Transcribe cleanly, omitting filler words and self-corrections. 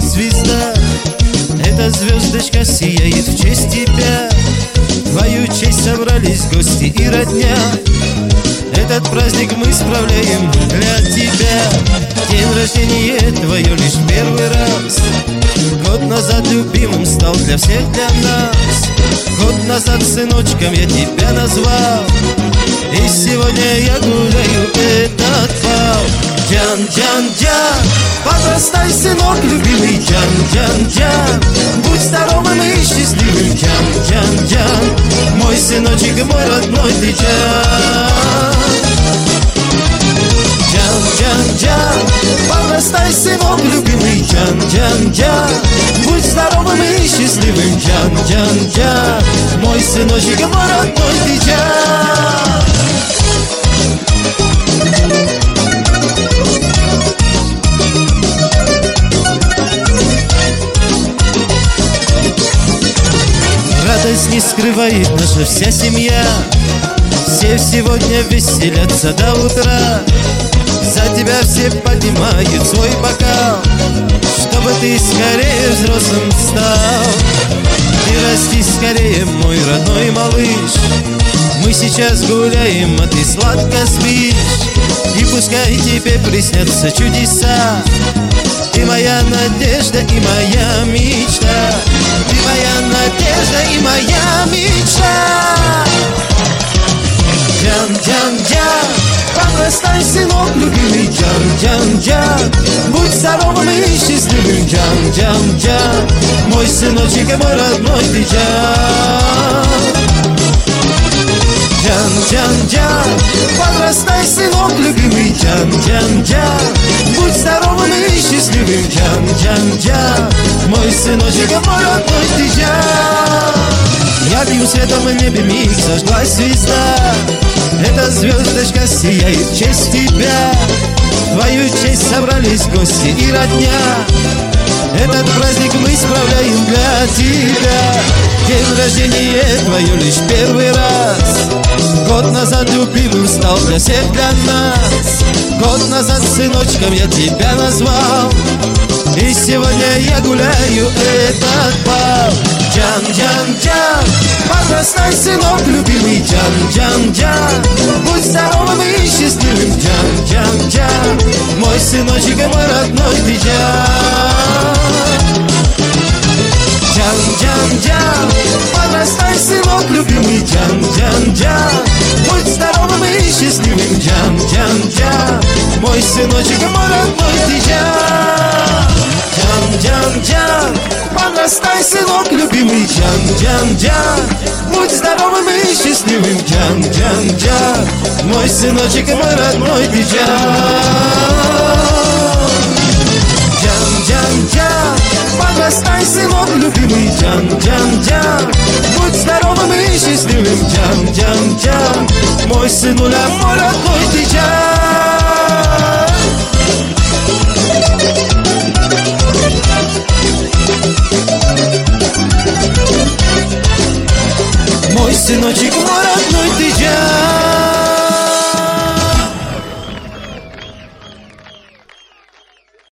звезда. Эта звездочка сияет в честь тебя. В твою честь собрались гости и родня. Этот праздник мы справляем для тебя. День рождения твое лишь первый раз. Год назад любимым стал для всех, для нас. Год назад сыночком я тебя назвал. И сегодня я гуляю этот бал. Джан-джан-джан, подрастай, сынок любимый, джан-джан-джан. Будь здоровым и счастливым, джан-джан-джан. Мой сыночек, мой родной ты, джан. Джан-джан-джан, подрастай, сынок любимый, джан-джан-джан. Будь здоровым и счастливым, джан-джан-джан. Мой сыночек, мой родной ты, джан. Радость не скрывает наша вся семья. Все сегодня веселятся до утра. За тебя все поднимают свой бокал, чтобы ты скорее взрослым стал. Ты расти скорее, мой родной малыш. Мы сейчас гуляем, а ты сладко спишь. И пускай тебе приснятся чудеса. Ты моя надежда и моя мечта. Ты моя надежда и моя мечта. Джан-джан-джан, подрастай, сынок любимый, джан-джан-джан. Будь здоровым и счастливым, джан-джан-джан. Мой сыночек, мой родной ты, джан. Джан-джан-джан, подрастай, сынок любимый, джан-джан-джан. Будь здоровым и счастливым, джан-джан-джан. Мой сыночек, мой родной ты, джан. Ярким светом в небе миг зажглась звезда. Эта звездочка сияет в честь тебя. В твою честь собрались гости и родня. Этот праздник мы справляем для тебя. День рождения твое лишь первый раз. Год назад любимым стал для всех, для нас. Год назад сыночком я тебя назвал. И сегодня я гуляю этот бал. Джан-джан-джан, подрастай, сынок любимый, джан-джан-джан. Будь здоровым и счастливым, джан-джан-джан. Мой сыночек, мой родной ты, джан. Джан-джан-джан, подрастай, сынок любимый, джан-джан-джан. Будь здоровым и счастливым, джан-джан-джан. Мой сыночек, мой родной ты, джан. Джан-джан-джан, подрастай, сынок любимый, джан-джан-джан. Будь здоровым и счастливым, джан-джан-джан. Мой сыночек, мой родной ты, джан. Джан-джан-джан, подрастай, сынок любимый, джан-джан-джан. Будь здоровым и счастливым, джан-джан-джан. Мой сынуля, мой родной ты, джан. Мой сыночек, мой родной ты, джан.